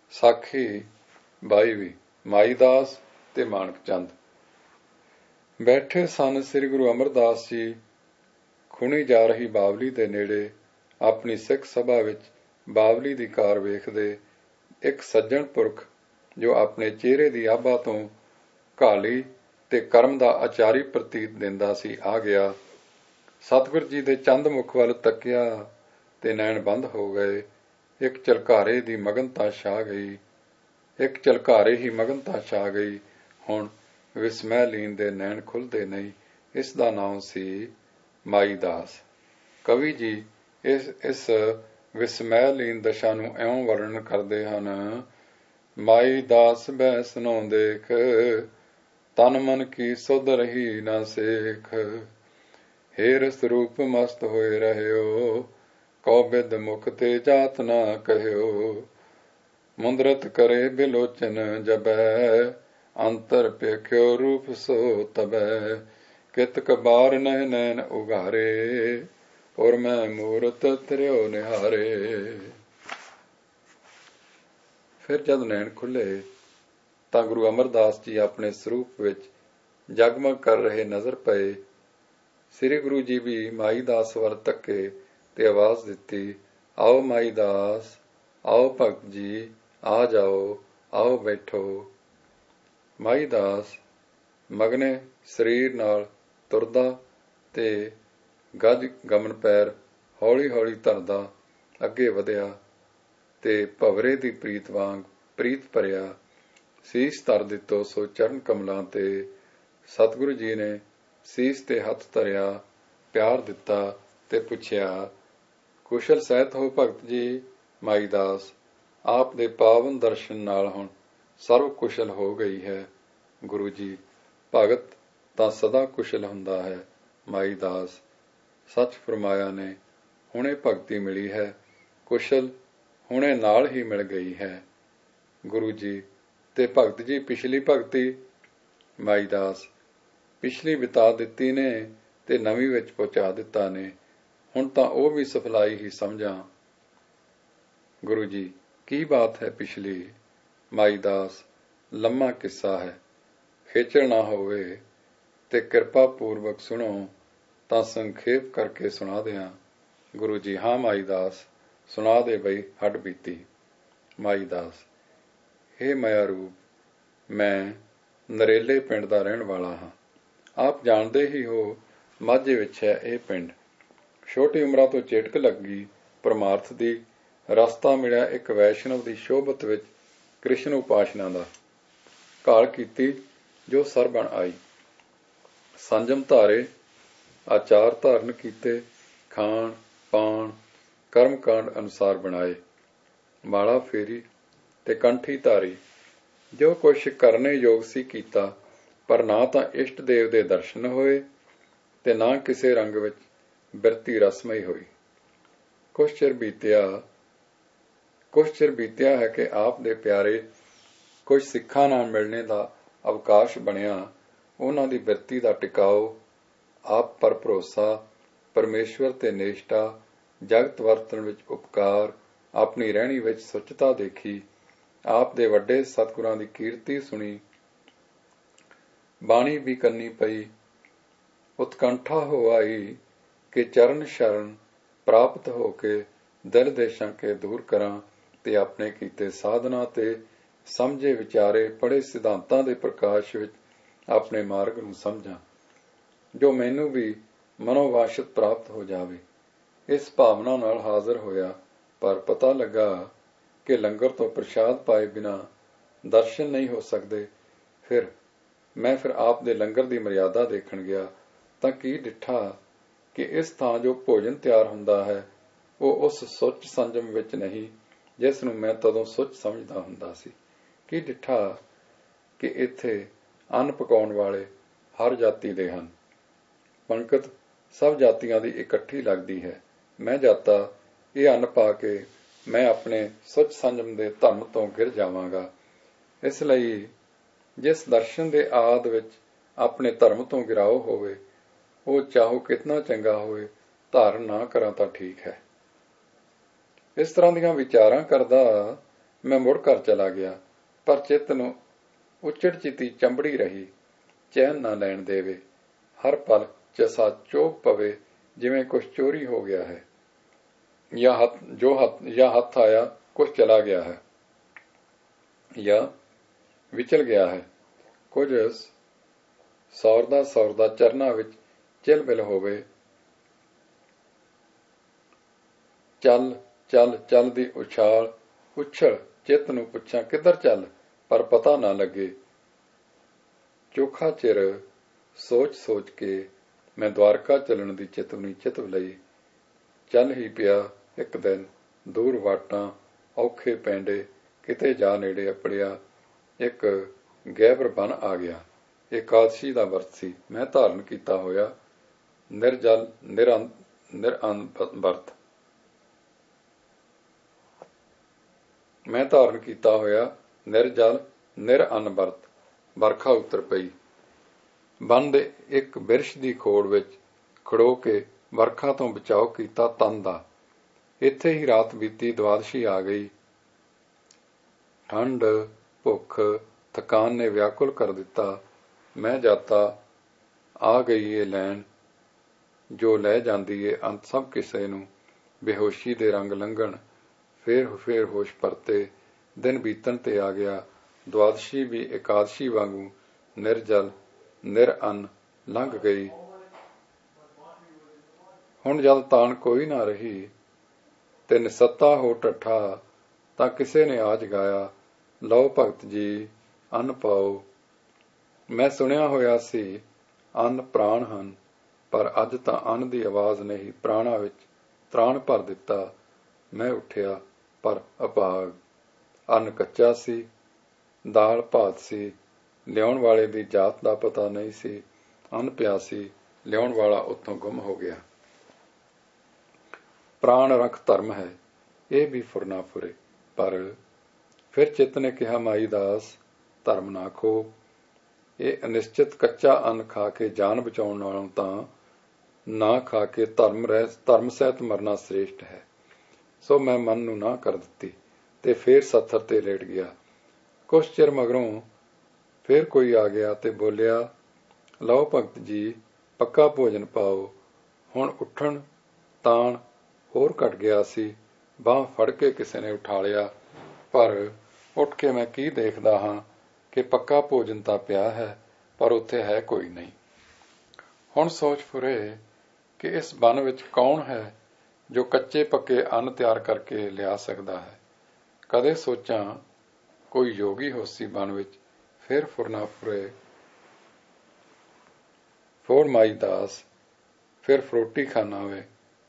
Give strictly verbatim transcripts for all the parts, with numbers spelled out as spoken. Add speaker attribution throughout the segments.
Speaker 1: ਸਾਖੀ ਬਾਈਵੀਂ। ਮਾਈ ਦਾਸ ਤੇ ਮਾਣਕ ਚੰਦ। ਬੈਠੇ ਸਨ ਸ੍ਰੀ ਗੁਰੂ ਅਮਰਦਾਸ ਜੀ ਖੁਣੀ ਜਾ ਰਹੀ ਬਾਵਲੀ ਦੇ ਨੇੜੇ। ਆਪਣੀ ਸਿੱਖ ਸਭਾ ਵਿੱਚ ਬਾਵਲੀ ਦੀ ਕਾਰ ਵੇਖਦੇ ਇੱਕ ਸੱਜਣ ਪੁਰਖ, ਜੋ ਆਪਣੇ ਚਿਹਰੇ ਦੀ ਆਭਾ ਤੋਂ ਘਾਲੀ ਤੇ ਕਰਮ ਦਾ ਆਚਾਰੀ ਪ੍ਰਤੀਤ ਦਿੰਦਾ ਸੀ, ਆ ਗਿਆ। ਸਤਿਗੁਰ ਜੀ ਦੇ ਚੰਦ ਮੁਖ ਵੱਲ ਤੱਕਿਆ ਤੇ ਨੈਣ ਬੰਦ ਹੋ ਗਏ। ਇੱਕ ਝਲਕਾਰੇ ਦੀ ਮਗਨਤਾ ਛਾ ਗਈ ਇੱਕ ਝਲਕਾਰੇ ਹੀ ਮਗਨਤਾ ਛਾ ਗਈ। ਹੁਣ ਵਿਸਮੈ ਲੀਨ ਦੇ ਨੈਣ ਖੁੱਲ੍ਹਦੇ ਨਹੀਂ। ਇਸ ਦਾ ਨਾਮ ਸੀ ਮਾਈ ਦਾਸ। ਕਵੀ ਜੀ ਇਸ ਇਸ ਵਿਸਮੈ ਲੀਨ ਦਸ਼ਾ ਨੂੰ ਇਉਂ ਵਰਣਨ ਕਰਦੇ ਹਨ: ਮਾਈ ਦਾਸ ਬੈ ਸੁਨੋ ਦੇਖ, ਤਨ ਮਨ ਕੀ ਸੁਧ ਰਹੀ ਨਾ ਸੇਖ। ਹੇਰ ਸਰੂਪ ਮਸਤ ਹੋਏ ਰਹਿਓ, ਕਉ ਬਿਦ ਮੁਖ ਤੇ ਜਾਤ ਨਾ ਕਹਿਓ। ਮੁੰਦਰਤ ਕਰੇ ਬਿਲੋਚਨ ਜਬੈ, ਅੰਤਰ ਪੇਖਿਓ ਰੂਪ ਸੋ ਤਬੈ। ਕਿਤ ਕਬਾਰ ਨਹਿ ਨੈਣ ਉਘਾਰੇ, ਔਰ ਮੈਂ ਮੂਰਤ ਤ੍ਰਿਓ ਨਿਹਾਰੇ। ਫਿਰ ਜਦ ਨੈਣ ਖੁੱਲੇ ਤਾਂ ਗੁਰੂ ਅਮਰਦਾਸ ਜੀ ਆਪਣੇ ਸਰੂਪ ਵਿੱਚ ਜਗਮਗ ਕਰ ਰਹੇ ਨਜ਼ਰ ਪਏ। ਸ੍ਰੀ ਗੁਰੂ ਜੀ ਵੀ ਮਾਈ ਦਾਸ ਵੱਲ ਤੱਕੇ ਤੇ ਆਵਾਜ਼ ਦਿੱਤੀ, ਆਓ ਮਾਈ ਦਾਸ, ਆਓ ਭਗਤ ਜੀ, ਆ ਜਾਓ, ਆਓ ਬੈਠੋ। ਮਾਈ ਦਾਸ ਮਗਨੇ ਸਰੀਰ ਨਾਲ ਤੁਰਦਾ ਤੇ ਗੱਜ ਗਮਨ ਪੈਰ ਹੌਲੀ ਹੌਲੀ ਧਰਦਾ ਅੱਗੇ ਵਧਿਆ ਤੇ ਭਵਰੇ ਦੀ ਪ੍ਰੀਤ ਵਾਂਗ ਪ੍ਰੀਤ ਭਰਿਆ ਸੀਸ ਧਰ ਦਿੱਤੋ ਸੋ ਚਰਨ ਕਮਲਾਂ ਤੇ। ਸਤਿਗੁਰੂ ਜੀ ਨੇ ਸੀਸ ਤੇ ਹੱਥ ਧਰਿਆ, ਪਿਆਰ ਦਿੱਤਾ ਤੇ ਪੁੱਛਿਆ, ਕੁਸ਼ਲ ਸਹਿਤ ਹੋ ਭਗਤ ਜੀ? ਮਾਈ ਦਾਸ, ਆਪ ਦੇ ਪਾਵਨ ਦਰਸ਼ਨ ਨਾਲ ਹੁਣ ਸਰਵ ਕੁਸ਼ਲ ਹੋ ਗਈ ਹੈ। ਗੁਰੂ ਜੀ, ਭਗਤ ਤਾਂ ਸਦਾ ਕੁਸ਼ਲ ਹੁੰਦਾ ਹੈ। ਮਾਈ ਦਾਸ, ਸੱਚ ਫਰਮਾਇਆ ਨੇ, ਹੁਣੇ ਭਗਤੀ ਮਿਲੀ ਹੈ, ਕੁਸ਼ਲ ਹੁਣੇ ਨਾਲ ਹੀ ਮਿਲ ਗਈ ਹੈ। ਗੁਰੂ ਜੀ, ਤੇ ਭਗਤ ਜੀ ਪਿਛਲੀ ਭਗਤੀ? ਮਾਈ ਦਾਸ, ਪਿਛਲੀ ਬਿਤਾ ਦਿੱਤੀ ਨੇ ਤੇ ਨਵੀਂ ਵਿੱਚ ਪਹੁੰਚਾ ਦਿੱਤਾ ਨੇ, ਹੁਣ ਤਾਂ ਉਹ ਵੀ ਸਫਲਾਈ ਹੀ ਸਮਝਾਂ। ਗੁਰੂ ਜੀ, ਕੀ ਬਾਤ ਹੈ ਪਿਛਲੀ? ਮਾਈ ਦਾਸ, ਲੰਮਾ ਕਿੱਸਾ ਹੈ, ਖੇਚਲ ਨਾ ਹੋਵੇ ਤੇ ਕਿਰਪਾ ਪੂਰਵਕ ਸੁਣੋ ਤਾਂ ਸੰਖੇਪ ਕਰਕੇ ਸੁਣਾ ਦਿਆਂ। ਗੁਰੂ ਜੀ, ਹਾਂ ਮਾਈ ਦਾਸ, ਸੁਣਾ ਦੇ ਬਈ ਹੱਡ ਬੀਤੀ। ਮਾਈ ਦਾਸ, ਹੇ ਮਾਇਆ ਰੂਪ, ਮੈਂ ਨਰੇਲੇ ਪਿੰਡ ਦਾ ਰਹਿਣ ਵਾਲਾ ਹਾਂ। ਆਪ ਜਾਣਦੇ ਹੀ ਹੋ, ਮਾਝੇ ਵਿੱਚ ਹੈ ਇਹ ਪਿੰਡ। ਛੋਟੀ ਉਮਰਾਂ ਤੋਂ ਚੇਟਕ ਲੱਗੀ ਪਰਮਾਰਥ ਦੀ। ਰਸਤਾ ਮਿਲਿਆ ਇੱਕ ਵੈਸ਼ਨਵ ਦੀ ਸ਼ੋਭਤ ਵਿੱਚ ਕ੍ਰਿਸ਼ਨ ਉਪਾਸਨਾ ਦਾ। ਘਾਲ ਕੀਤੀ ਜੋ ਸਰ ਬਣ ਆਈ। ਸੰਜਮ ਧਾਰੇ, ਆਚਾਰ ਧਾਰਨ ਕੀਤੇ, ਖਾਣ ਪਾਣ ਕਰਮ ਕਾਂਡ ਅਨੁਸਾਰ ਬਣਾਏ। ਮਾਲਾ ਫੇਰੀ ਤੇ ਕੰਠੀ ਧਾਰੀ। ਜੋ ਕੁਛ ਕਰਨੇ ਯੋਗ ਸੀ ਕੀਤਾ, ਪਰ ਨਾ ਤਾਂ ਇਸ਼ਟ ਦੇਵ ਦੇ ਦਰਸ਼ਨ ਹੋਏ ਤੇ ਨਾ ਕਿਸੇ ਰੰਗ ਵਿੱਚ ਬਿਰਤੀ ਰਸਮਈ ਹੋਈ। ਕੁਛ ਚਿਰ ਬੀਤਿਆ ਕੁਛ ਚਿਰ ਬੀਤਿਆ ਹੈ ਕਿ ਆਪ ਦੇ ਪਿਆਰੇ ਕੁਝ ਸਿੱਖਾਂ ਨਾਲ ਮਿਲਣੇ ਦਾ ਅਵਕਾਸ਼ ਬਣਿਆ। ਉਹਨਾਂ ਦੀ ਬਿਰਤੀ ਦਾ ਟਿਕਾਓ, ਆਪ ਪਰ ਭਰੋਸਾ, ਪਰਮੇਸ਼ਵਰ ਤੇ ਨਿਸ਼ਠਾ, ਜਗਤ ਵਰਤਣ ਵਿੱਚ ਉਪਕਾਰ, ਆਪਣੀ ਰਹਿਣੀ ਵਿੱਚ ਸੁੱਚਤਾ ਦੇਖੀ। ਆਪ ਦੇ ਵੱਡੇ ਸਤਿਗੁਰਾਂ ਦੀ ਕੀਰਤੀ ਸੁਣੀ, ਬਾਣੀ ਵੀ ਕੰਨੀ ਪਈ। ਉਤਕੰਠਾ ਹੋ ਆਈ ਕਿ ਚਰਨ ਸ਼ਰਨ ਪ੍ਰਾਪਤ ਹੋ ਕੇ ਦਿਲ ਦੇ ਸ਼ੰਕੇ ਦੂਰ ਕਰਾਂ ਤੇ ਆਪਣੇ ਕੀਤੇ ਸਾਧਨਾ ਤੇ ਸਮਝੇ ਵਿਚਾਰੇ ਪੜ੍ਹੇ ਸਿਧਾਂਤਾਂ ਦੇ ਪ੍ਰਕਾਸ਼ ਵਿੱਚ ਆਪਣੇ ਮਾਰਗ ਨੂੰ ਸਮਝਾਂ, ਜੋ ਮੈਨੂੰ ਵੀ ਮਨੋਵਾਸ਼ਤ ਪ੍ਰਾਪਤ ਹੋ ਜਾਵੇ। ਇਸ ਭਾਵਨਾ ਨਾਲ ਹਾਜ਼ਰ ਹੋਇਆ, ਪਰ ਪਤਾ ਲੱਗਾ ਕਿ ਲੰਗਰ ਤੋਂ ਪ੍ਰਸ਼ਾਦ ਪਾਏ ਬਿਨਾਂ ਦਰਸ਼ਨ ਨਹੀਂ ਹੋ ਸਕਦੇ। ਫਿਰ ਮੈਂ ਫਿਰ ਆਪ ਦੇ ਲੰਗਰ ਦੀ ਮਰਿਆਦਾ ਦੇਖਣ ਗਿਆ ਤਾਂ ਕੀ ਡਿੱਠਾ ਕਿ ਇਸ ਥਾਂ ਜੋ ਭੋਜਨ ਤਿਆਰ ਹੁੰਦਾ ਹੈ, ਉਹ ਉਸ ਸੁੱਚ ਸੰਜਮ ਵਿੱਚ ਨਹੀਂ ਜਿਸ ਨੂੰ ਮੈਂ ਤਦੋਂ ਸੁੱਚ ਸਮਝਦਾ ਹੁੰਦਾ ਸੀ। ਕੀ ਡਿੱਠਾ ਕਿ ਇੱਥੇ ਅੰਨ ਪਕਾਉਣ ਵਾਲੇ ਹਰ ਜਾਤੀ ਦੇ ਹਨ। ਪੰਕਤ ਸਭ ਜਾਤੀਆਂ ਦੀ ਇਕੱਠੀ ਲੱਗਦੀ ਹੈ। ਮੈਂ ਜਾਤਾ ਇਹ ਅੰਨ ਪਾ ਕੇ ਮੈਂ ਆਪਣੇ ਸੁੱਚ ਸੰਜਮ ਦੇ ਧਰਮ ਤੋਂ ਗਿਰ ਜਾਵਾਂਗਾ। ਇਸ ਲਈ ਜਿਸ ਦਰਸ਼ਨ ਦੇ ਆਦ ਵਿੱਚ ਆਪਣੇ ਧਰਮ ਤੋਂ ਗਿਰਾਓ ਹੋਵੇ, ਉਹ ਚਾਹੋ ਕਿਤਨਾ ਚੰਗਾ ਹੋਵੇ, ਧਾਰਨ ਨਾ ਕਰਾਂ ਤਾਂ ਠੀਕ ਹੈ। ਇਸ ਤਰ੍ਹਾਂ ਦੀਆਂ ਵਿਚਾਰਾਂ ਕਰਦਾ ਮੈਂ ਮੁੜ ਘਰ ਚਲਾ ਗਿਆ, ਪਰ ਚਿੱਤ ਨੂੰ ਉੱਚੜ ਚਿੱਤੀ ਚੰਬੜੀ ਰਹੀ, ਚੈਨ ਨਾ ਲੈਣ ਦੇਵੇ। ਹਰ ਪਲ ਜੈਸਾ ਚੋਭ ਪਵੇ, ਜਿਵੇਂ ਕੁਛ ਚੋਰੀ ਹੋ ਗਿਆ ਹੈ, ਜਾਂ ਹੱਥ ਜੋ ਹੱਥ ਜਾਂ ਹੱਥ ਆਇਆ ਕੁਛ ਚਲਾ ਗਿਆ ਹੈ, ਜਾਂ ਵਿਚਲ ਗਿਆ ਹੈ। ਕੁਝ ਸੌਰਦਾ ਸੌਰਦਾ ਚਰਨਾਂ ਵਿੱਚ ਚਿਲਬਿਲ ਹੋਵੇ। ਚੱਲ ਚੱਲ ਚੱਲ ਦੀ ਉਛਾਲ ਉਛਲ, ਚਿੱਤ ਨੂੰ ਪੁੱਛਾਂ ਕਿੱਧਰ ਚੱਲ, ਪਰ ਪਤਾ ਨਾ ਲੱਗੇ। ਚੋਖਾ ਚਿਰ ਸੋਚ ਸੋਚ ਕੇ ਮੈਂ ਦਵਾਰਕਾ ਚੱਲਣ ਦੀ ਚੇਤਵਨੀ ਚਿਤਵ ਲਈ। ਚੱਲ ਹੀ ਪਿਆ ਇੱਕ ਦਿਨ, ਦੂਰ ਵਾਟਾਂ ਔਖੇ ਪੈਂਡੇ, ਕਿਤੇ ਜਾ ਨੇੜੇ ਅਪੜਿਆ ਇੱਕ ਗਹਿਬਰ ਬਨ ਆ ਗਿਆ। ਏਕਾਦਸ਼ੀ ਦਾ ਵਰਤ ਸੀ। ਮੈਂ ਧਾਰਨ ਕੀਤਾ ਹੋਇਆ ਨਿਰਜਲ ਨਿਰਅੰਨ ਨਿਰਅੰਨ ਵਰਤ ਮੈਂ ਧਾਰਨ ਕੀਤਾ ਹੋਇਆ ਨਿਰਜਲ ਨਿਰਅੰਨ ਵਰਤ। ਵਰਖਾ ਉੱਤਰ ਪਈ। ਬੰਨ ਦੇ ਇੱਕ ਬਿਰਛ ਦੀ ਖੋੜ ਵਿੱਚ ਖੜੋ ਕੇ ਵਰਖਾ ਤੋਂ ਬਚਾਓ ਕੀਤਾ ਤਨ ਦਾ। ਇੱਥੇ ਹੀ ਰਾਤ ਬੀਤੀ, ਦੁਆਦਸ਼ੀ ਆ ਗਈ। ਠੰਡ, ਭੁੱਖ, ਥਕਾਨ ਨੇ ਵਿਆਕੁਲ ਕਰ ਦਿੱਤਾ। ਮੈਂ ਜਾਤਾ ਆ ਗਈ ਏ ਲੈਣ, ਜੋ ਲੈ ਜਾਂਦੀ ਏ ਅੰਤ ਸਭ ਕਿਸੇ ਨੂੰ। ਬੇਹੋਸ਼ੀ ਦੇ ਰੰਗ ਲੰਘਣ, ਫੇਰ ਫੇਰ ਹੋਸ਼ ਪਰਤੇ। ਦਿਨ ਬੀਤਣ ਤੇ ਆ ਗਿਆ। ਦੁਆਦਸ਼ੀ ਵੀ ਇਕਾਦਸ਼ੀ ਵਾਂਗੂ ਨਿਰਜਲ ਨਿਰਅੰਨ ਲੰਘ ਗਈ। ਹੁਣ ਜਦ ਤਾਣ ਕੋਈ ਨਾ ਰਹੀ ਤੇ ਨਿਸੱਤਾ ਹੋ ਢੱਠਾ, ਤਾਂ ਕਿਸੇ ਨੇ ਆ ਜਗਾਇਆ, ਲਓ ਭਗਤ ਜੀ ਅੰਨ ਪਾਓ। ਮੈਂ ਸੁਣਿਆ ਹੋਇਆ ਸੀ ਅੰਨ ਪ੍ਰਾਣ ਹਨ, ਪਰ ਅੱਜ ਤਾਂ ਅੰਨ ਦੀ ਆਵਾਜ਼ ਨੇ ਹੀ ਪ੍ਰਾਣਾਂ ਵਿੱਚ ਤ੍ਰਾਣ ਭਰ ਦਿੱਤਾ। ਮੈਂ ਉੱਠਿਆ, ਪਰ ਅਭਾਗ। ਅੰਨ ਕੱਚਾ ਸੀ, ਦਾਲ ਭਾਤ ਸੀ, ਲਿਆਉਣ ਵਾਲੇ ਦੀ ਜਾਤ ਦਾ ਪਤਾ ਨਹੀਂ ਸੀ। ਅੰਨ ਪਿਆ ਸੀ, ਲਿਆਉਣ ਵਾਲਾ ਉੱਥੋਂ ਗੁੰਮ ਹੋ ਗਿਆ। ਪ੍ਰਾਣ ਰੱਖ ਧਰਮ ਹੈ, ਇਹ ਵੀ ਫੁਰਨਾ ਫੁਰੇ। ਪਰ ਫਿਰ ਚਿੱਤ ਨੇ ਕਿਹਾ, ਮਾਈ ਦਾਸ ਧਰਮ ਨਾ ਖੋ। ਇਹ ਅਨਿਸ਼ਚਿਤ ਕੱਚਾ ਅੰਨ ਖਾ ਕੇ ਜਾਨ ਬਚਾਉਣ ਨਾਲੋਂ ਤਾਂ ਨਾ ਖਾ ਕੇ ਧਰਮ ਰਹਿ ਧਰਮ ਸਹਿਤ ਮਰਨਾ ਸ੍ਰੇਸ਼ਟ ਹੈ। ਸੋ ਮੈਂ ਮਨ ਨੂੰ ਨਾ ਕਰ ਦਿੱਤੀ ਤੇ ਫੇਰ ਸੱਥਰ ਤੇ ਲੇਟ ਗਿਆ। ਕੁਛ ਚਿਰ ਮਗਰੋਂ ਫੇਰ ਕੋਈ ਆ ਗਿਆ ਤੇ ਬੋਲਿਆ, ਲਓ ਭਗਤ ਜੀ ਪੱਕਾ ਭੋਜਨ ਪਾਓ। ਹੁਣ ਉੱਠਣ ਤਾਣ ਹੋਰ ਘਟ ਗਿਆ ਸੀ। ਬਾਂਹ ਫੜ ਕੇ ਕਿਸੇ ਨੇ ਉਠਾ ਲਿਆ, ਪਰ ਉੱਠ ਕੇ ਮੈਂ ਕੀ ਦੇਖਦਾ ਹਾਂ ਕਿ ਪੱਕਾ ਭੋਜਨ ਤਾਂ ਪਿਆ ਹੈ, ਪਰ ਉੱਥੇ ਹੈ ਕੋਈ ਨਹੀਂ। ਹੁਣ ਸੋਚ ਫੁਰੇ ਕਿ ਇਸ ਬਨ ਵਿੱਚ ਕੌਣ ਹੈ ਜੋ ਕੱਚੇ ਪੱਕੇ ਅੰਨ ਤਿਆਰ ਕਰਕੇ ਲਿਆ ਸਕਦਾ ਹੈ। ਕਦੇ ਸੋਚਾਂ ਕੋਈ ਯੋਗੀ ਹੋਸੀ ਬਨ ਵਿੱਚ। ਫਿਰ ਫੁਰਨਾ ਫੁਰੇ, ਫੋੜ ਮਾਈ ਦਾਸ, ਫਿਰ ਫਰੋਟੀ ਖਾਨਾ ਵੇ।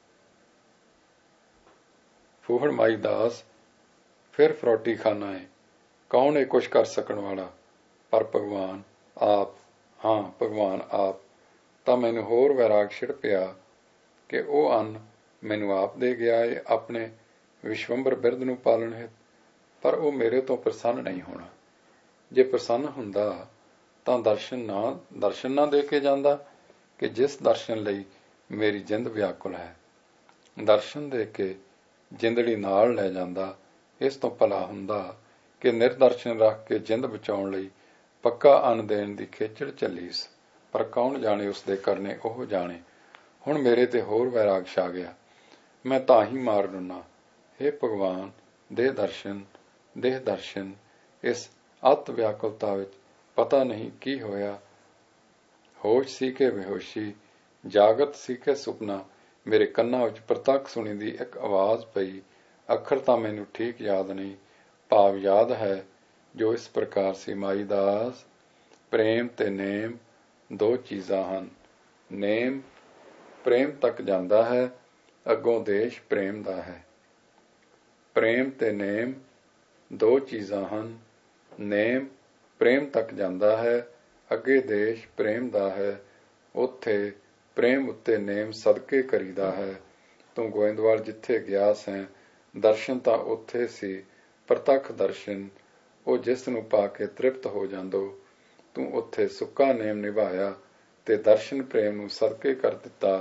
Speaker 1: ਫੋੜ ਮਾਈ ਦਾਸ, ਫਿਰ ਫਰੋਟੀ ਖਾਨਾ ਏ। ਕੌਣ ਏ ਕੁਛ ਕਰ ਸਕਣ ਵਾਲਾ? ਪਰ ਭਗਵਾਨ ਆਪ। ਹਾਂ, ਭਗਵਾਨ ਆਪ। ਤਾਂ ਮੈਨੂੰ ਹੋਰ ਵੈਰਾਗ ਛਿੜ ਪਿਆ ਕਿ ਉਹ ਅੰਨ ਮੈਨੂੰ ਆਪ ਦੇ ਗਿਆ ਏ ਆਪਣੇ ਵਿਸ਼ਵੰਬਰ ਬਿਰਧ ਨੂੰ ਪਾਲਣ ਹਿਤ। ਪਰ ਉਹ ਮੇਰੇ ਤੋਂ ਪ੍ਰਸੰਨ ਨਹੀਂ ਹੋਣਾ। ਜੇ ਪ੍ਰਸੰਨ ਹੁੰਦਾ ਤਾਂ ਦਰਸ਼ਨ ਨਾ ਦਰਸ਼ਨ ਨਾ ਦੇ ਕੇ ਜਾਂਦਾ ਕਿ ਜਿਸ ਦਰਸ਼ਨ ਲਈ ਮੇਰੀ ਜਿੰਦ ਵਿਆਕੁਲ ਹੈ। ਦਰਸ਼ਨ ਦੇ ਕੇ ਜਿੰਦੜੀ ਨਾਲ ਲੈ ਜਾਂਦਾ। ਇਸ ਤੋਂ ਭਲਾ ਹੁੰਦਾ ਕਿ ਨਿਰਦਰਸ਼ਨ ਰੱਖ ਕੇ ਜਿੰਦ ਬਚਾਉਣ ਲਈ ਪੱਕਾ ਅੰਨ ਦੇਣ ਦੀ ਖੇਚਲ ਝੱਲੀਸ। ਪਰ ਕੌਣ ਜਾਣੇ ਉਸਦੇ ਕਰਨੇ, ਉਹ ਜਾਣੇ। ਹੁਣ ਮੇਰੇ ਤੇ ਹੋਰ ਵੈਰਾਗ ਛਾ ਗਿਆ। ਮੈਂ ਤਾਂ ਹੀ ਮਾਰ ਡੁੰਨਾ, ਹੇ ਭਗਵਾਨ ਦੇਹ ਦਰਸ਼ਨ, ਦੇਹ ਦਰਸ਼ਨ। ਇਸ ਅਤ ਵਿਆਕੁਲਤਾ ਵਿੱਚ ਪਤਾ ਨਹੀਂ ਕੀ ਹੋਇਆ। ਹੋਸ਼ ਸੀ ਕਿ ਬੇਹੋਸ਼ੀ, ਜਾਗਤ ਸੀ ਕਿ ਸੁਪਨਾ। ਮੇਰੇ ਕੰਨਾਂ ਵਿੱਚ ਪ੍ਰਤੱਖ ਸੁਣੀ ਦੀ ਇੱਕ ਆਵਾਜ਼ ਪਈ। ਅੱਖਰ ਤਾਂ ਮੈਨੂੰ ਠੀਕ ਯਾਦ ਨਹੀਂ, ਭਾਵ ਯਾਦ ਹੈ, ਜੋ ਇਸ ਪ੍ਰਕਾਰ ਸੀ, ਮਾਈ ਦਾਸ ਪ੍ਰੇਮ ਤੇ ਨੇਮ ਦੋ ਚੀਜ਼ਾਂ ਹਨ। ਨੇਮ ਪ੍ਰੇਮ ਤੱਕ ਜਾਂਦਾ ਹੈ, ਅੱਗੋਂ ਦੇਸ਼ ਪ੍ਰੇਮ ਦਾ ਹੈ। ਪ੍ਰੇਮ ਤੇ ਨੇਮ ਦੋ ਚੀਜ਼ਾਂ ਹਨ। ਨੇਮ ਪ੍ਰੇਮ ਤੱਕ ਜਾਂਦਾ ਹੈ, ਅੱਗੇ ਦੇਸ਼ ਪ੍ਰੇਮ ਦਾ ਹੈ। ਉੱਥੇ ਪ੍ਰੇਮ ਉੱਤੇ ਨੇਮ ਸਦਕੇ ਕਰੀਦਾ ਹੈ। ਤੂੰ ਗੋਇੰਦਵਾਲ ਜਿੱਥੇ ਗਿਆ ਸੈਂ, ਦਰਸ਼ਨ ਤਾਂ ਉੱਥੇ ਸੀ, ਪ੍ਰਤੱਖ ਦਰਸ਼ਨ, ਉਹ ਜਿਸ ਨੂੰ ਪਾ ਕੇ ਤ੍ਰਿਪਤ ਹੋ ਜਾਂਦੋ। ਤੂੰ ਉੱਥੇ ਸੁੱਕਾ ਨੇਮ ਨਿਭਾਇਆ ਤੇ ਦਰਸ਼ਨ ਪ੍ਰੇਮ ਨੂੰ ਸਦਕੇ ਕਰ ਦਿੱਤਾ।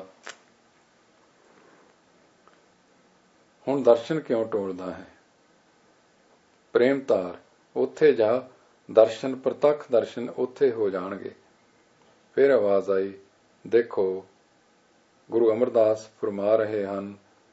Speaker 1: ਹੁਣ ਦਰਸ਼ਨ ਕਿਉਂ ਟੋਲਦਾ ਹੈ? ਪ੍ਰੇਮ ਧਾਰ, ਉੱਥੇ ਜਾ, ਦਰਸ਼ਨ ਪ੍ਰਤੱਖ ਦਰਸ਼ਨ ਉੱਥੇ ਹੋ ਜਾਣਗੇ। ਫਿਰ ਆਵਾਜ਼ ਆਈ, ਦੇਖੋ ਗੁਰੂ ਅਮਰਦਾਸ ਫਰਮਾ ਰਹੇ ਹਨ,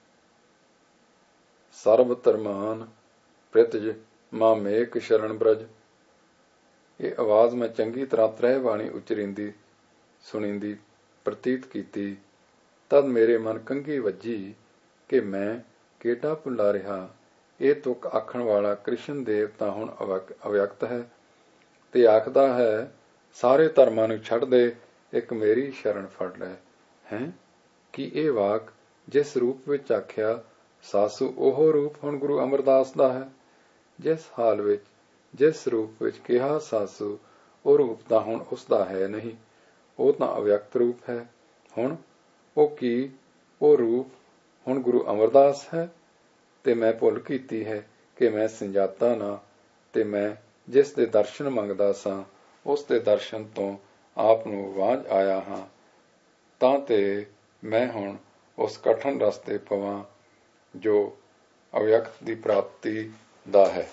Speaker 1: ਸਰਬ ਧਰਮਾਨ ਪ੍ਰਿਤਜ ਮਾਮੇਕ ਸ਼ਰਨ ਬ੍ਰਜ। ਇਹ ਆਵਾਜ਼ ਮੈਂ ਚੰਗੀ ਤਰ੍ਹਾਂ ਤ੍ਰੈ ਬਾਣੀ ਉਚਰਿੰਦੀ ਸੁਣੀਂਦੀ ਪ੍ਰਤੀਤ ਕੀਤੀ। ਤਦ ਮੇਰੇ ਮਨ ਕੰਘੀ ਵੱਜੀ ਕਿ ਮੈਂ ਕਿਹੜਾ ਭੁੱਲਾ ਰਿਹਾ। ਇਹ ਤੁਕ ਆਖਣ ਵਾਲਾ ਕ੍ਰਿਸ਼ਨ ਦੇਵ ਤਾਂ ਹੁਣ ਅਵਿਅਕਤ ਹੈ ਤੇ ਆਖਦਾ ਹੈ, ਸਾਰੇ ਧਰਮਾਂ ਨੂੰ ਛੱਡ ਦੇ, ਇੱਕ ਮੇਰੀ ਸ਼ਰਨ ਫੜ ਲੈ। ਹੈਂ, ਕੀ ਇਹ ਵਾਕ ਜਿਸ ਰੂਪ ਵਿੱਚ ਆਖਿਆ ਸਾਸੂ ਉਹ ਰੂਪ ਹੁਣ ਗੁਰੂ ਅਮਰਦਾਸ ਦਾ ਹੈ? ਜਿਸ ਹਾਲ ਵਿੱਚ ਜਿਸ ਰੂਪ ਵਿੱਚ ਕਿਹਾ ਸਾਸੂ, ਉਹ ਰੂਪ ਤਾਂ ਹੁਣ ਉਸਦਾ ਹੈ ਨਹੀਂ, ਉਹ ਤਾਂ ਅਵਿਅਕਤ ਰੂਪ ਹੈ। ਹੁਣ ਉਹ ਕੀ ਉਹ ਰੂਪ ਹੁਣ ਗੁਰੂ ਅਮਰਦਾਸ ਹੈ? ਤੇ ਮੈਂ ਭੁੱਲ ਕੀਤੀ ਹੈ ਕਿ ਮੈਂ ਸੰਜਾਤਾ ਨਾ, ਤੇ ਮੈਂ ਜਿਸ ਦੇ ਦਰਸ਼ਨ ਮੰਗਦਾ ਸਾਂ ਉਸ ਦੇ ਦਰਸ਼ਨ ਤੋਂ ਆਪ ਨੂੰ ਵਾਂਝ ਆਇਆ ਹਾਂ। ਤਾਂ ਤੇ ਮੈਂ ਹੁਣ ਉਸ ਕਠਨ ਰਸਤੇ ਪਵਾਂ ਜੋ ਅਵਿਅਕਤ ਦੀ ਪ੍ਰਾਪਤੀ ਦਾ ਹੈ।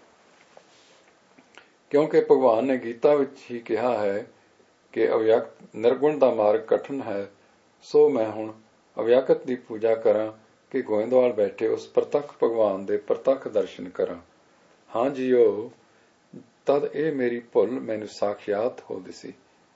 Speaker 1: ਕਿਉਂਕਿ ਭਗਵਾਨ ਨੇ ਗੀਤਾ ਵਿੱਚ ਹੀ ਕਿਹਾ ਹੈ ਕਿ ਅਵਿਅਕਤ ਨਿਰਗੁਣ ਦਾ ਮਾਰਗ ਕਠਨ ਹੈ, ਸੋ ਮੈਂ ਹੁਣ ਅਵਿਅਕਤ ਦੀ ਪੂਜਾ ਕਰਾਂ ਕਿ ਗੋਇੰਦਵਾਲ ਬੈਠੇ ਉਸ ਪ੍ਰਤੱਖ ਭਗਵਾਨ ਦੇ ਪ੍ਰਤੱਖ ਦਰਸ਼ਨ ਕਰਾਂ। ਹਾਂ ਜੀਓ, ਤਦ ਇਹ ਮੇਰੀ ਭੁੱਲ ਮੈਨੂੰ ਸਾਖਿਆਤ ਹੋ ਦਿਸੀ।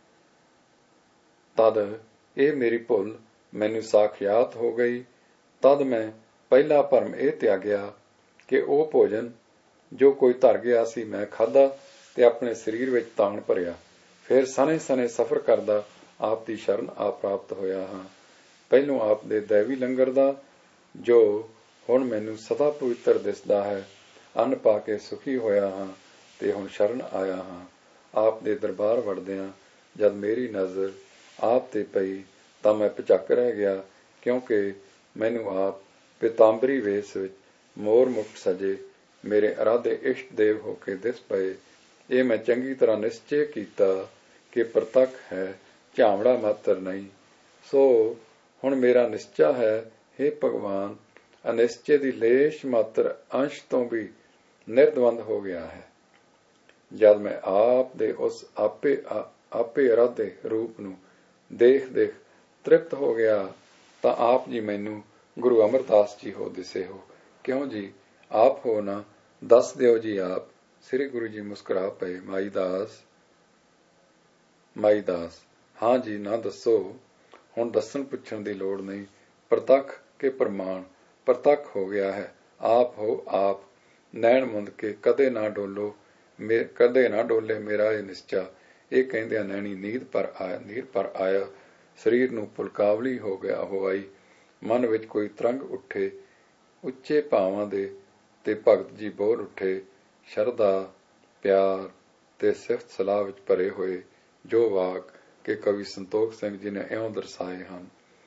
Speaker 1: ਤਦ ਇਹ ਮੇਰੀ ਭੁੱਲ ਮੈਨੂੰ ਸਾਖਿਆਤ ਹੋ ਗਈ। ਤਦ ਮੈਂ ਪਹਿਲਾ ਭਰਮ ਇਹ ਤਿਆਗਿਆ ਕਿ ਉਹ ਭੋਜਨ ਜੋ ਕੋਈ ਧਰ ਗਿਆ ਸੀ ਮੈਂ ਖਾਧਾ ਤੇ ਆਪਣੇ ਸਰੀਰ ਵਿੱਚ ਤਾਣ ਭਰਿਆ। ਫਿਰ ਸਨੇ ਸਨੇ ਸਫ਼ਰ ਕਰਦਾ ਆਪ ਦੀ ਸ਼ਰਨ ਆ ਪ੍ਰਾਪਤ ਹੋਇਆ ਹਾਂ। ਪਹਿਲੋਂ ਆਪ ਦੇ ਦੈਵੀ ਲੰਗਰ ਦਾ, ਜੋ ਹੁਣ ਮੈਨੂੰ ਸਦਾ ਪਵਿੱਤਰ ਦਿਸਦਾ ਹੈ, ਅੰਨ ਪਾ ਕੇ ਸੁਖੀ ਹੋਇਆ ਹਾਂ ਤੇ ਹੁਣ ਸ਼ਰਨ ਆਇਆ ਹਾਂ। ਆਪ ਦੇ ਦਰਬਾਰ ਵੜਦਿਆਂ ਜਦ ਮੇਰੀ ਨਜ਼ਰ ਆਪ ਤੇ ਪਈ ਤਾਂ ਮੈਂ ਭੁਚੱਕ ਰਹਿ ਗਿਆ, ਕਿਉਂਕਿ ਮੈਨੂੰ ਆਪ ਪਿਤਾੰਬਰੀ ਵੇਸ ਵਿੱਚ ਮੋਰ ਮੁਕਟ ਸਜੇ ਮੇਰੇ ਅਰਾਧੇ ਇਸ਼ਟ ਦੇਵ ਹੋ ਕੇ ਦਿਸ ਪਏ। ਇਹ ਮੈਂ ਚੰਗੀ ਤਰ੍ਹਾਂ ਨਿਸ਼ਚੇ ਕੀਤਾ ਕਿ ਪ੍ਰਤੱਖ ਹੈ, ਝਾਮੜਾ ਮਾਤਰ ਨਹੀਂ। ਸੋ ਹੁਣ ਮੇਰਾ ਨਿਸ਼ਚਾ ਹੈ, ਹੇ ਭਗਵਾਨ, ਅਨਿਸ਼ਚੇ ਦੀ ਲੇਸ਼ ਮਾਤਰ ਅੰਸ਼ ਤੋਂ ਵੀ ਨਿਰਦਵੰਦ ਹੋ ਗਿਆ ਹੈ। ਜਦ ਮੈਂ ਆਪ ਦੇ ਉਸ ਆਪੇ ਆਪੇ ਅਰਾਧੇ ਰੂਪ ਨੂੰ ਦੇਖ ਦੇਖ ਤ੍ਰਿਪਤ ਹੋ ਗਿਆ ਤਾਂ ਆਪ ਜੀ ਮੈਨੂੰ ਗੁਰੂ ਅਮਰਦਾਸ ਜੀ ਹੋ ਦਿਸੇ ਹੋ। ਕਿਉਂ ਜੀ, ਆਪ ਹੋ ਨਾ? ਦੱਸ ਦਿਓ ਜੀ ਆਪ। ਸ੍ਰੀ ਗੁਰੂ ਜੀ ਮੁਸਕਰਾ ਪਏ। ਮਾਈ ਦਾਸ ਮਾਈ ਦਾਸ ਹਾਂ ਜੀ, ਨਾ ਦੱਸੋ। ਹੁਣ ਦੱਸਣ ਪੁੱਛਣ ਦੀ ਲੋੜ ਨਹੀਂ। ਪ੍ਰਤੱਖ ਕੇ ਪ੍ਰਮਾਣ ਪ੍ਰਤੱਖ ਹੋ ਗਿਆ ਹੈ। ਆਪ ਹੋ ਆਪ। ਨੈਣ ਮੁੰਦ ਕੇ ਕਦੇ ਨਾ ਡੋਲੋ ਮੇ ਕਦੇ ਨਾ ਡੋਲੇ ਮੇਰਾ ਇਹ ਨਿਸ਼ਚਾ। ਇਹ ਕਹਿੰਦਿਆਂ ਨੈਣੀ ਨੀਂਦ ਪਰ ਆਇਆ ਨੀਰ ਪਰ ਆਇਆ ਸਰੀਰ ਨੂੰ ਪੁਲਕਾਵਲੀ ਹੋ ਗਿਆ ਹੋ ਆਈ। ਮਨ ਵਿੱਚ ਕੋਈ ਤਰੰਗ ਉੱਠੇ ਉੱਚੇ ਭਾਵਾਂ ਦੇ ਤੇ ਭਗਤ ਜੀ ਬੋਲ ਉੱਠੇ, ਸ਼ਰਧਾ ਪਿਆਰ ਤੇ ਸਿਫਤ ਸਲਾਹ ਵਿੱਚ ਭਰੇ ਹੋਏ, ਜੋ ਵਾਕ ਕਿ ਕਵੀ ਸੰਤੋਖ ਸਿੰਘ ਜੀ ਨੇ ਇਉਂ ਦਰਸਾਏ ਹਨ।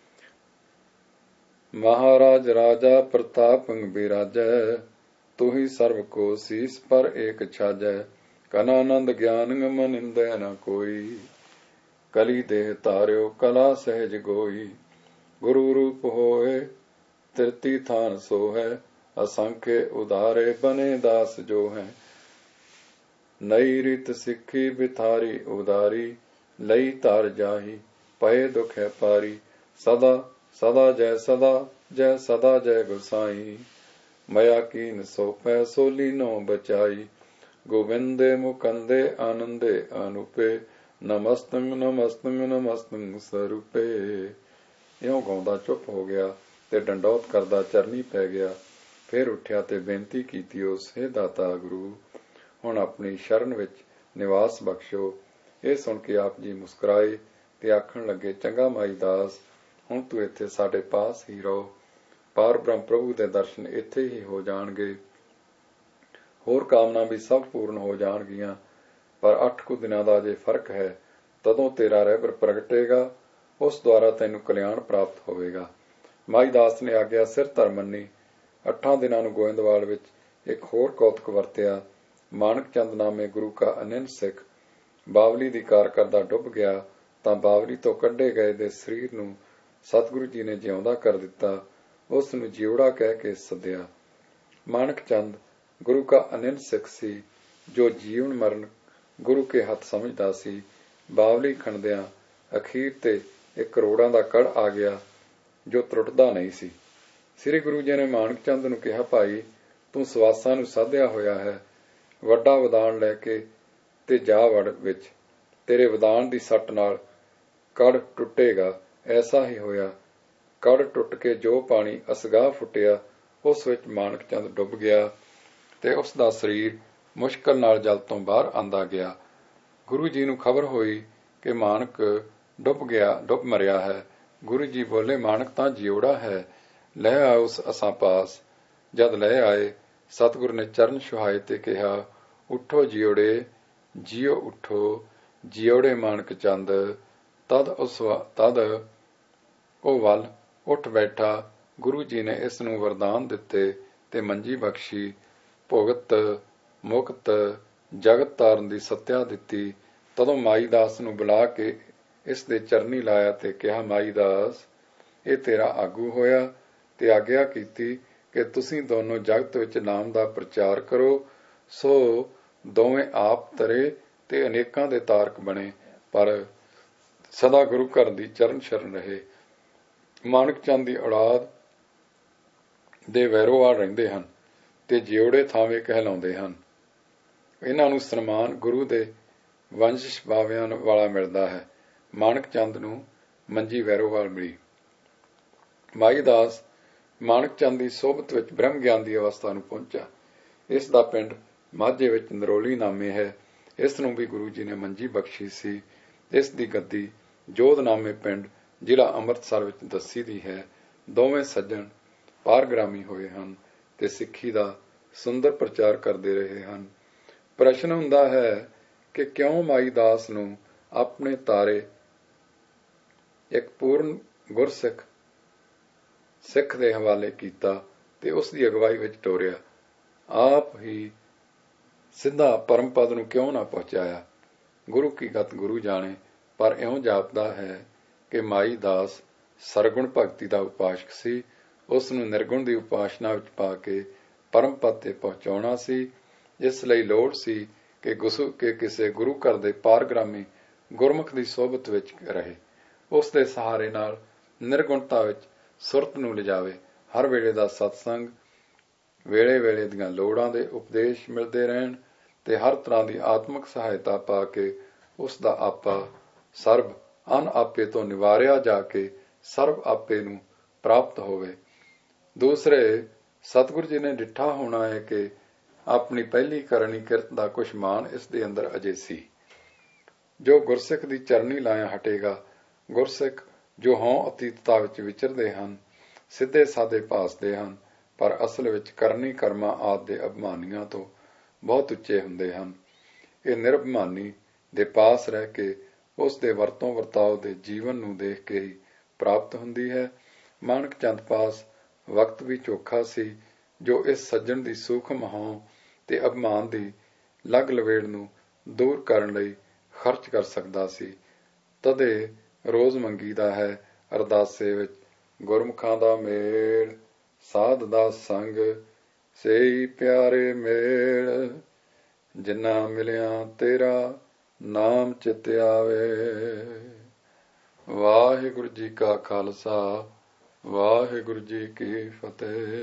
Speaker 1: ਮਹਾਰਾਜ ਰਾਜਾ ਪ੍ਰਤਾਪ ਬਿਰਾਜੈ, ਤੂੰ ਹੀ ਸਰਬ ਕੋ ਸੀਸ ਪਰ ਏਕ ਛਾਜੈ। ਕਨਾਨੰਦ ਗਿਆਨ ਮਨਿੰਦੈ ਨ ਕੋਈ, ਕਲੀ ਦੇਹ ਧਾਰਿਓ ਕਲਾ ਸਹਿਜ ਗੋਈ। ਗੁਰੂ ਰੂਪ ਹੋਏ ਤ੍ਰਿਤੀ ਥਾਨ ਸੋ ਹੈ, ਅਸੰਖੇ ਉਦਾਰੇ ਬਨੇ ਦਾਸ ਜੋ ਹੈ। ਨਈ ਰਿਤ ਸਿੱਖੀ ਬਿਥਾਰੀ ਉਦਾਰੀ, ਲਈ ਧਾਰ ਜਾਹੀ ਪਏ ਦੁਖ ਹੈ ਪਾਰੀ। ਸਦਾ ਸਦਾ ਜੈ ਸਦਾ ਜੈ ਸਦਾ ਜੈ ਗੁਸਾਈ, ਮਇਆ ਕੀਨ ਸੋ ਪੈ ਸੋ ਲੀਨੋ ਬਚਾਈ। ਗੋਬਿੰਦੇ ਮੁਕੰਦੇ ਆਨੰਦੇ ਅਨੂਪੇ, ਨਮਸਤੰ ਨਮਸਤੰ ਨਮਸਤੰ ਸਰੂਪੇ। ਇਉਂ ਗਾਉਂਦਾ ਚੁੱਪ ਹੋ ਗਿਆ ਤੇ ਡੰਡੌਤ ਕਰਦਾ ਚਰਨੀ ਪੈ ਗਿਆ। ਫਿਰ ਉੱਠਿਆ ਤੇ ਬੇਨਤੀ ਕੀਤੀ, ਉਸ ਹੇ ਦਾਤਾ ਗੁਰੂ, ਹੁਣ ਆਪਣੀ ਸ਼ਰਨ ਵਿੱਚ ਨਿਵਾਸ ਬਖਸ਼ੋ। ਇਹ ਸੁਣ ਕੇ ਆਪ ਜੀ ਮੁਸਕਰਾਏ ਤੇ ਆਖਣ ਲੱਗੇ, ਚੰਗਾ ਮਾਈ ਦਾਸ, ਹੁਣ ਤੂੰ ਇੱਥੇ ਸਾਡੇ ਪਾਸ ਹੀ ਰਹੋ। ਪਾਰ ਬ੍ਰਹਮ ਪ੍ਰਭੂ ਦੇ ਦਰਸ਼ਨ ਇੱਥੇ ਹੀ ਹੋ ਜਾਣਗੇ। ਹੋਰ ਕਾਮਨਾ ਵੀ ਸਭ ਪੂਰਨ ਹੋ ਜਾਣਗੀਆਂ। ਪਰ ਅੱਠ ਕੁ ਦਿਨਾਂ ਦਾ ਜੇ ਫਰਕ ਹੈ, ਤਦੋਂ ਤੇਰਾ ਰਹਿਬਰ ਪ੍ਰਗਟੇਗਾ, ਉਸ ਦੁਆਰਾ ਤੈਨੂੰ ਕਲਿਆਣ ਪ੍ਰਾਪਤ ਹੋਵੇਗਾ। ਮਾਈ ਦਾਸ ਨੇ ਆਗਿਆ ਸਿਰ ਧਰ ਮੰਨੀ। ਅੱਠਾਂ ਦਿਨਾਂ ਨੂੰ ਗੋਇੰਦਵਾਲ ਵਿੱਚ ਇੱਕ ਹੋਰ ਕੌਤਕ ਵਰਤਿਆ। ਮਾਣਕ ਚੰਦ ਨਾਮੇ ਗੁਰੂ ਕਾ ਅਨੰਨ ਸਿੱਖ ਬਾਵਲੀ ਦੀ ਕਾਰ ਕਰਦਾ ਡੁੱਬ ਗਿਆ ਤਾਂ ਬਾਵਲੀ ਤੋਂ ਕੱਢੇ ਗਏ ਦੇ ਸਰੀਰ ਨੂੰ ਸਤਿਗੁਰੂ ਜੀ ਨੇ ਜਿਉਂਦਾ ਕਰ ਦਿੱਤਾ। ਉਸ ਨੂੰ ਜਿਉੜਾ ਕਹਿ ਕੇ ਸੱਦਿਆ। ਮਾਣਕ ਚੰਦ ਗੁਰੂ ਕਾ ਅਨਿਲ ਸਿੱਖ ਸੀ, ਜੋ ਜੀਵਨ ਮਰਨ ਗੁਰੂ ਕੇ ਹੱਥ ਸਮਝਦਾ ਸੀ। ਬਾਵਲੀ ਖਣਦਿਆਂ ਅਖੀਰ ਤੇ ਇੱਕ ਕਰੋੜਾਂ ਦਾ ਕੜ ਆ ਗਿਆ, ਜੋ ਤਰੁੱਟਦਾ ਨਹੀਂ ਸੀ। ਸ੍ਰੀ ਗੁਰੂ ਜੀ ਨੇ ਮਾਣਕ ਚੰਦ ਨੂੰ ਕਿਹਾ, ਭਾਈ ਤੂੰ ਸਵਾਸਾਂ ਨੂੰ ਸਾਧਿਆ ਹੋਇਆ ਹੈ, ਵੱਡਾ ਵਿਦਾਨ ਲੈ ਕੇ ਤੇ ਜਾ ਵੜ ਵਿੱਚ, ਤੇਰੇ ਵਿਦਾਨ ਦੀ ਸੱਟ ਨਾਲ ਕੜ ਟੁੱਟੇਗਾ। ਐਸਾ ਹੀ ਹੋਇਆ। ਕੜ ਟੁੱਟ ਕੇ ਜੋ ਪਾਣੀ ਅਸਗਾਹ ਫੁੱਟਿਆ, ਉਸ ਵਿੱਚ ਮਾਣਕ ਚੰਦ ਡੁੱਬ ਗਿਆ ਤੇ ਉਸ ਦਾ ਸਰੀਰ ਮੁਸ਼ਕਲ ਨਾਲ ਜਲ ਤੋਂ ਬਾਹਰ ਆਂਦਾ ਗਿਆ। ਗੁਰੂ ਜੀ ਨੂੰ ਖਬਰ ਹੋਈ ਕਿ ਮਾਣਕ ਡੁੱਬ ਗਿਆ ਡੁੱਬ ਮਰਿਆ ਹੈ। ਗੁਰੂ ਜੀ ਬੋਲੇ, ਮਾਣਕ ਤਾਂ ਜਿਉੜਾ ਹੈ, ਲੈ ਆਓ ਉਸ ਅਸਾਂ ਪਾਸ। ਜਦ ਲੈ ਆਏ, ਸਤਿਗੁਰ ਨੇ ਚਰਨ ਛੁਹਾਏ ਤੇ ਕਿਹਾ, ਉੱਠੋ ਜਿਉੜੇ, ਜਿਉ ਉੱਠੋ, ਜਿਉੜੇ ਮਾਣਕ ਚੰਦ। ਤਦ ਉਸ ਤਦ ਉਹ ਵੱਲ ਉੱਠ ਬੈਠਾ। ਗੁਰੂ ਜੀ ਨੇ ਇਸ ਨੂੰ ਵਰਦਾਨ ਦਿੱਤੇ ਤੇ ਮੰਜੀ ਬਖਸ਼ੀ, ਭੁਗਤ ਮੁਕਤ ਜਗਤ ਤਾਰਨ ਦੀ ਸੱਤਿਆ ਦਿੱਤੀ। ਤਦੋਂ ਮਾਈ ਦਾਸ ਨੂੰ ਬੁਲਾ ਕੇ ਇਸ ਦੇ ਚਰਨੀ ਲਾਇਆ ਤੇ ਕਿਹਾ, ਮਾਈ ਦਾਸ, ਇਹ ਤੇਰਾ ਆਗੂ ਹੋਇਆ ਤੇ ਆਗਿਆ ਕੀਤੀ ਕਿ ਤੁਸੀਂ ਦੋਨੋਂ ਜਗਤ ਵਿੱਚ ਨਾਮ ਦਾ ਪ੍ਰਚਾਰ ਕਰੋ। ਸੋ ਦੋਵੇਂ ਆਪ ਤਰੇ ਤੇ ਅਨੇਕਾਂ ਦੇ ਤਾਰਕ ਬਣੇ, ਪਰ ਸਦਾ ਗੁਰੂ ਘਰ ਦੀ ਚਰਨ ਸ਼ਰਨ ਰਹੇ। ਮਾਣਕ ਚੰਦ ਦੀ ਔਲਾਦ ਦੇ ਵੈਰੋਵਾਲ ਰਹਿੰਦੇ ਹਨ ਤੇ ਜਿਉੜੇ ਥਾਵੇਂ ਕਹਿਲਾਉਂਦੇ ਹਨ। ਇਹਨਾਂ ਨੂੰ ਸਨਮਾਨ ਗੁਰੂ ਦੇ ਵੰਸ਼ਜ ਬਾਵਿਆਂ ਵਾਲਾ ਮਿਲਦਾ ਹੈ। ਮਾਣਕ ਚੰਦ ਨੂੰ ਮੰਜੀ ਵੈਰੋਵਾਲ ਮਿਲੀ। ਮਾਈ ਦਾਸ ਮਾਣਕ ਚੰਦ ਦੀ ਸੋਭਤ ਵਿੱਚ ਬ੍ਰਹਮ ਗਿਆਨ ਦੀ ਅਵਸਥਾ ਨੂੰ ਪਹੁੰਚਾ। ਇਸ ਦਾ ਪਿੰਡ ਮਾਝੇ ਵਿੱਚ ਨਰੋਲੀ ਨਾਮੇ ਹੈ। ਇਸ ਨੂੰ ਵੀ ਗੁਰੂ ਜੀ ਨੇ ਮੰਜੀ ਬਖਸ਼ੀ ਸੀ। ਇਸ ਦੀ ਗੱਦੀ ਜੋਧਨਾਮੇ ਪਿੰਡ ਜ਼ਿਲ੍ਹਾ ਅੰਮ੍ਰਿਤਸਰ ਵਿੱਚ ਦੱਸੀ ਦੀ ਹੈ। ਦੋਵੇਂ ਸੱਜਣ ਪਾਰਗ੍ਰਾਮੀ ਹੋਏ ਹਨ ਤੇ ਸਿੱਖੀ ਦਾ ਸੁੰਦਰ ਪ੍ਰਚਾਰ ਕਰਦੇ ਰਹੇ ਹਨ। ਪ੍ਰਸ਼ਨ ਹੁੰਦਾ ਹੈ ਕਿ ਕਿਉਂ ਮਾਈ ਦਾਸ ਨੂੰ ਆਪਣੇ ਤਾਰੇ ਇੱਕ ਪੂਰਨ ਗੁਰਸਿੱਖ ਸਿੱਖ ਦੇ ਹਵਾਲੇ ਕੀਤਾ ਤੇ ਉਸ ਦੀ ਅਗਵਾਈ ਵਿੱਚ ਟੋਰਿਆ। ਆਪ ਹੀ ਸਿੱਧਾ ਪਰਮ ਪਦ ਨੂੰ ਕਿਉਂ ਨਾ ਪਹੁੰਚਾਇਆ। ਗੁਰੂ ਕੀ ਗਤ ਗੁਰੂ ਜਾਣੇ। ਪਰ ਇਉਂ ਜਾਪਦਾ ਹੈ ਕਿ ਮਾਈ ਦਾਸ ਸਰਗੁਣ ਭਗਤੀ ਦਾ ਉਪਾਸ਼ਕ ਸੀ। ਉਸ ਨੂੰ ਨਿਰਗੁਣ ਦੀ ਉਪਾਸਨਾ ਵਿੱਚ ਪਾ ਕੇ ਪਰਮ ਪਦ ਤੇ ਪਹੁੰਚਾਉਣਾ ਸੀ। ਇਸ ਲਈ ਲੋੜ ਸੀ ਕਿ ਗੁਸੂ ਕੇ ਕਿਸੇ ਗੁਰੂ ਘਰ ਦੇ ਪਾਰਗ੍ਰਾਮੀ ਗੁਰਮੁਖ ਦੀ ਸੋਭਤ ਵਿੱਚ ਰਹੇ, ਉਸ ਦੇ ਸਹਾਰੇ ਨਾਲ ਨਿਰਗੁਣਤਾ ਵਿੱਚ ਸੁਰਤ ਨੂੰ ਲਿਜਾਵੇ। ਹਰ ਵੇਲੇ ਦਾ ਸਤਸੰਗ, ਵੇਲੇ ਵੇਲੇ ਦੀਆਂ ਲੋੜਾਂ ਦੇ ਉਪਦੇਸ਼ ਮਿਲਦੇ ਰਹਿਣ ਤੇ ਹਰ ਤਰ੍ਹਾਂ ਦੀ ਆਤਮਿਕ ਸਹਾਇਤਾ ਪਾ ਕੇ ਉਸ ਦਾ ਆਪਾ ਸਰਬ ਅਨ ਆਪੇ ਤੋਂ ਨਿਵਾਰਿਆ ਜਾ ਕੇ ਸਰਬ ਆਪੇ ਨੂੰ ਪ੍ਰਾਪਤ ਹੋਵੇ। ਦੂਸਰੇ, ਸਤਿਗੁਰੂ ਜੀ ਨੇ ਡਿੱਠਾ ਹੋਣਾ ਹੈ ਕਿ ਆਪਣੀ ਪਹਿਲੀ ਕਰਨੀ ਕਿਰਤ ਦਾ ਕੁਛ ਮਾਣ ਇਸ ਦੇ ਅੰਦਰ ਅਜੇ ਸੀ। ਜੋ ਗੁਰਸਿੱਖ ਦੀ ਚਰਨੀ ਲਾਇਆ ਹਟੇਗਾ, ਗੁਰਸਿੱਖ ਜੋ ਹਉ ਅਤੀਤਤਾ ਵਿੱਚ ਵਿਚਰਦੇ ਹਨ, ਸਿੱਧੇ ਸਾਦੇ ਭਾਸਦੇ ਹਨ, ਪਰ ਅਸਲ ਵਿੱਚ ਕਰਨੀ ਕਰਮਾਂ ਆਦਿ ਦੇ ਅਭਿਮਾਨੀਆਂ ਤੋਂ ਬਹੁਤ ਉੱਚੇ ਹੁੰਦੇ ਹਨ। ਇਹ ਨਿਰਭਮਾਨੀ ਦੇ ਪਾਸ ਰਹਿ ਕੇ ਉਸ ਦੇ ਵਰਤੋਂ ਵਰਤਾਓ ਦੇ ਜੀਵਨ ਨੂੰ ਦੇਖ ਕੇ ਹੀ ਪ੍ਰਾਪਤ ਹੁੰਦੀ ਹੈ। ਮਾਣਕ ਚੰਦ ਪਾਸ ਵਕਤ ਵੀ ਚੋਖਾ ਸੀ, ਜੋ ਇਸ ਸੱਜਣ ਦੀ ਸੂਖਮ ਹਉ ਤੇ ਅਭਿਮਾਨ ਦੀ ਲੱਗ ਲਵੇੜ ਨੂੰ ਦੂਰ ਕਰਨ ਲਈ ਖਰਚ ਕਰ ਸਕਦਾ ਸੀ। ਤਦੇ ਰੋਜ਼ ਮੰਗੀਦਾ ਹੈ ਅਰਦਾਸੇ ਵਿੱਚ, ਗੁਰਮੁਖਾਂ ਦਾ ਮੇਲ ਸਾਧ ਦਾ ਸੰਗ, ਸੇਈ ਪਿਆਰੇ ਮੇਲ, ਜਿੰਨਾ ਮਿਲਿਆ ਤੇਰਾ ਨਾਮ ਚਿਤ ਆਵੇ। ਵਾਹਿਗੁਰੂ ਜੀ ਕਾ ਖਾਲਸਾ, ਵਾਹਿਗੁਰੂ ਜੀ ਕੀ ਫਤਿਹ।